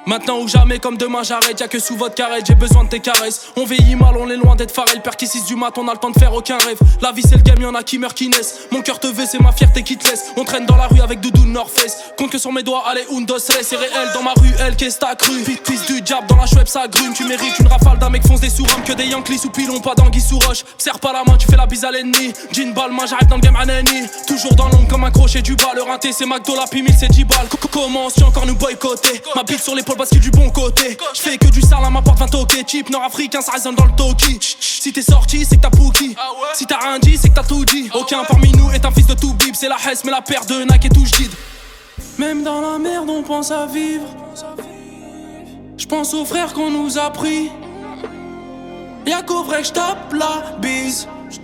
Maintenant ou jamais, comme demain j'arrête. Y'a que sous votre carrette, j'ai besoin de tes caresses. On vieillit mal, on est loin d'être Pharrell. Père qui 6 du mat, on a le temps de faire aucun rêve. La vie c'est le game, y'en a qui meurent, qui naissent. Mon cœur te veut, c'est ma fierté qui te laisse. On traîne dans la rue avec Doudou North Face. Compte que sur mes doigts, allez, un, dos, c'est réel. Dans ma rue, elle, qu'est-ce t'as cru? Pisse du diable, dans la chouette, ça grume. Tu mérites une rafale d'un mec fonce des sous-rames. Que des Yankees sous pilon, pas d'anguille sous roche. Serre pas la main, tu fais la bise à l'ennemi. Jean balle, moi j'arrive dans le game anani. Toujours dans l'ombre comme un crochet du bas. Le rinté, c'est McDo, la P1000, c'est 10 balles. Comment tu encore nous boycotter? Ma bite sur l'épaule parce qu'il est du bon côté. J'fais que du sale à ma porte 20 toqués. Type nord-africain, ça résonne dans le toki. Si t'es sorti, c'est que t'as pouki. Si t'as rien dit, c'est que t'as tout dit. Aucun parmi nous est un fils de tout bib. C'est la Hesse, mais la paire de Nike est tout j'did. Même dans la merde, on pense à vivre. J'pense aux frères qu'on nous a pris. Y'a qu'au vrai que j'tape la bise.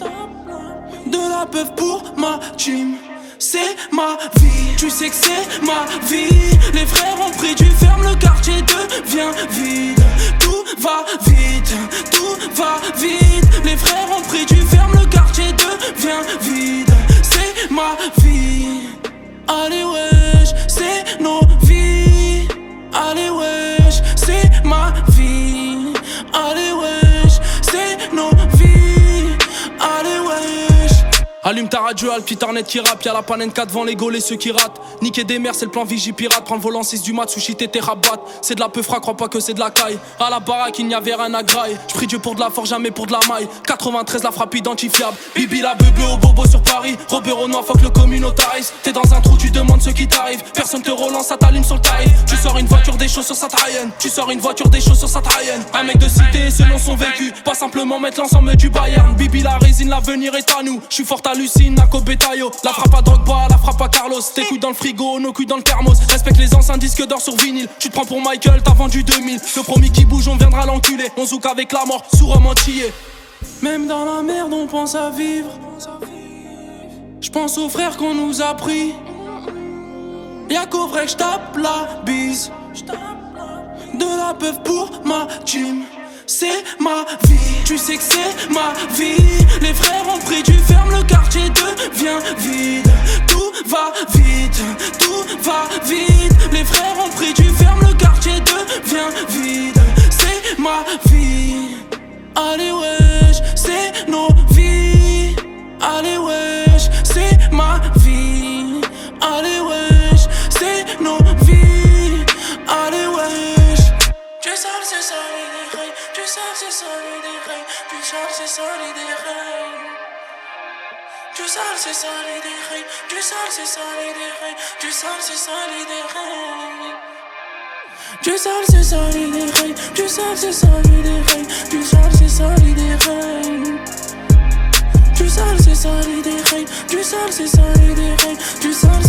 De la peuf pour ma team. C'est ma vie, tu sais que c'est ma vie. Les frères ont pris du ferme, le quartier devient vide. Tout va vite, tout va vite. Les frères ont pris du ferme, le quartier devient vide. C'est ma vie. Allez wesh, c'est nos vies. Allez wesh, c'est ma vie. Allez wesh, c'est nos vies. Allez wesh. Allume ta radio, le petit Arnett qui rappe. Y'a la panenka devant les gaulés, ceux qui ratent. Niquer des mers, c'est le plan Vigie pirate. Prends le volant 6 du mat, sushi tété rabat. C'est de la peufra, crois pas que c'est de la caille. À la baraque, il n'y avait rien à graille. J'prie Dieu pour de la force, jamais pour de la maille. 93, la frappe identifiable. Bibi la beuble au bobo sur Paris. Robert au noir, fuck le communautarisme. T'es dans un trou, tu demandes ce qui t'arrive. Personne te relance, ça t'allume sur le tarif. Tu sors une voiture des choses sur sa Trayenne. Tu sors une voiture des choses sur sa Trayenne. Un mec de cité selon son vécu. Pas simplement mettre l'ensemble du Bayern. Bibi la résine, l'avenir est à nous. J'suis fort à Lucine, à Cobetayo. La frappe à Drogba, la frappe à Carlos. Tes couilles dans le frigo, nos couilles dans le thermos. Respecte les anciens disques d'or sur vinyle. Tu te prends pour Michael, t'as vendu 2000. Le promis qui bouge, on viendra l'enculer. On zouk avec la mort, sourd entier. Même dans la merde, on pense à vivre. J'pense aux frères qu'on nous a pris. Y'a qu'au vrai que j'tape la bise. De la peuf pour ma team. C'est ma vie, tu sais que c'est ma vie. Les frères ont pris du ferme, le quartier devient vide. Tout va vite, tout va vite. Les frères ont pris du ferme, le quartier devient vide. C'est ma vie. Allez wesh, c'est nos vies. Allez wesh, c'est ma vie. Allez wesh, c'est nos vies. Allez wesh. Tu sais c'est ça les règles. Tu sais c'est ça les règles. Tu sais c'est ça les règles. Tu sais c'est ça les règles. Tu sais c'est ça les règles. Tu sais c'est ça les règles. Tu sais c'est ça les règles. Tu sais c'est ça les règles. Tu sais c'est ça les règles. Tu sais c'est ça les règles. Tu sais c'est ça les règles. Tu sais